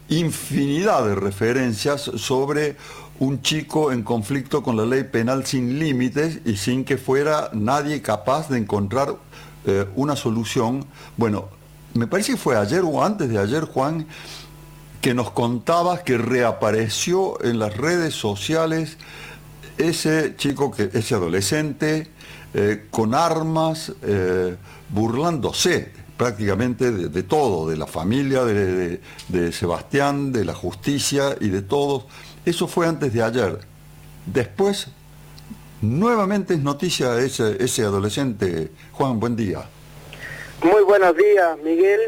infinidad de referencias sobre un chico en conflicto con la ley penal sin límites y sin que fuera nadie capaz de encontrar una solución. Bueno, me parece que fue ayer o antes de ayer, Juan, que nos contabas que reapareció en las redes sociales ese chico, ese adolescente, con armas, burlándose prácticamente de todo, de la familia de Sebastián, de la justicia y de todos. Eso fue antes de ayer. Después, nuevamente es noticia ese adolescente. Juan, buen día. Muy buenos días, Miguel.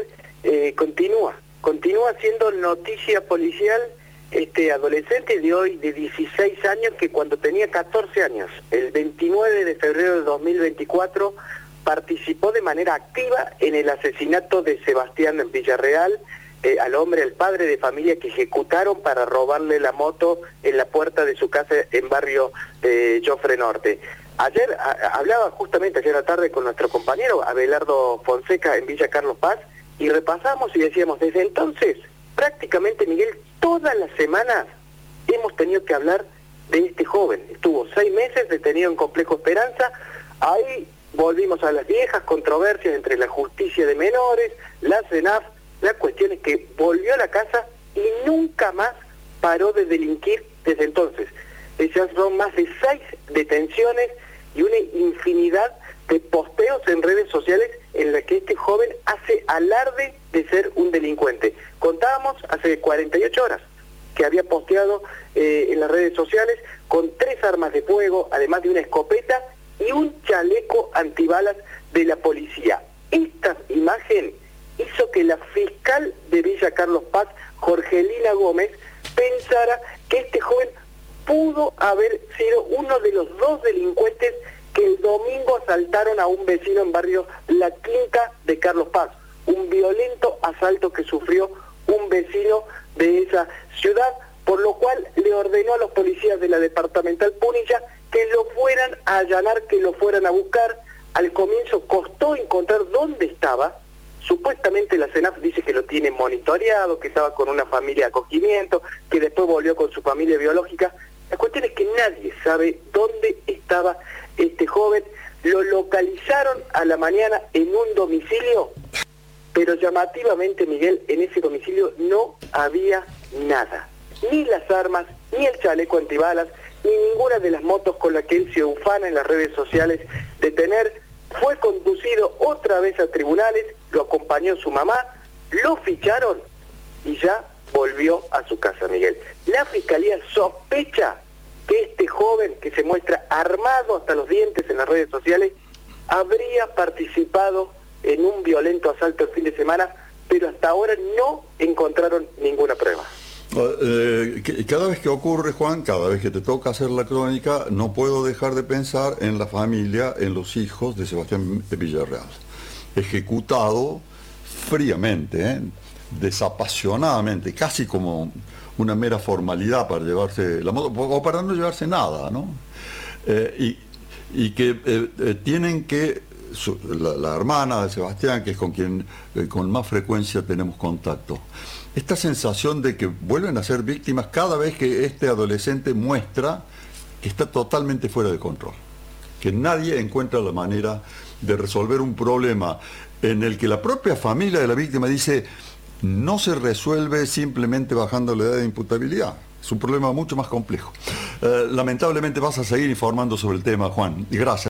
Continúa siendo noticia policial este adolescente de hoy de 16 años que cuando tenía 14 años, el 29 de febrero de 2024, participó de manera activa en el asesinato de Sebastián Villarreal, al hombre, el padre de familia que ejecutaron para robarle la moto en la puerta de su casa en barrio Jofre Norte. Ayer, hablaba justamente ayer a la tarde con nuestro compañero Abelardo Fonseca en Villa Carlos Paz y repasamos y decíamos, desde entonces, prácticamente, Miguel, todas las semanas hemos tenido que hablar de este joven. Estuvo 6 meses detenido en Complejo Esperanza. Ahí volvimos a las viejas controversias entre la justicia de menores, la CENAF. La cuestión es que volvió a la casa y nunca más paró de delinquir desde entonces. Ya son más de 6 detenciones y una infinidad de posteos en redes sociales en la que este joven hace alarde de ser un delincuente. Contábamos hace 48 horas que había posteado en las redes sociales con 3 armas de fuego, además de una escopeta y un chaleco antibalas de la policía. Esta imagen hizo que la fiscal de Villa Carlos Paz, Jorgelina Gómez, pensara que este joven pudo haber sido uno de los 2 delincuentes que el domingo asaltaron a un vecino en barrio La Quinta de Carlos Paz. Un violento asalto que sufrió un vecino de esa ciudad, por lo cual le ordenó a los policías de la departamental Punilla que lo fueran a allanar, que lo fueran a buscar. Al comienzo costó encontrar dónde estaba. Supuestamente la CENAF dice que lo tiene monitoreado, que estaba con una familia de acogimiento, que después volvió con su familia biológica. La cuestión es que nadie sabe dónde estaba este joven. Lo localizaron a la mañana en un domicilio, pero llamativamente, Miguel, en ese domicilio no había nada. Ni las armas, ni el chaleco antibalas, ni ninguna de las motos con las que él se ufana en las redes sociales de tener. Fue conducido otra vez a tribunales, lo acompañó su mamá, lo ficharon y ya volvió a su casa, Miguel. La fiscalía sospecha que este joven, que se muestra armado hasta los dientes en las redes sociales, habría participado en un violento asalto el fin de semana, pero hasta ahora no encontraron ninguna prueba. Cada vez que ocurre, Juan, cada vez que te toca hacer la crónica, no puedo dejar de pensar en la familia, en los hijos de Sebastián Villarreal, ejecutado fríamente, desapasionadamente, casi como una mera formalidad para llevarse la moto, o para no llevarse nada, ¿no? Y que tienen que, la hermana de Sebastián, que es con quien con más frecuencia tenemos contacto, esta sensación de que vuelven a ser víctimas cada vez que este adolescente muestra que está totalmente fuera de control, que nadie encuentra la manera de resolver un problema en el que la propia familia de la víctima dice no se resuelve simplemente bajando la edad de imputabilidad. Es un problema mucho más complejo. Lamentablemente vas a seguir informando sobre el tema, Juan, y gracias.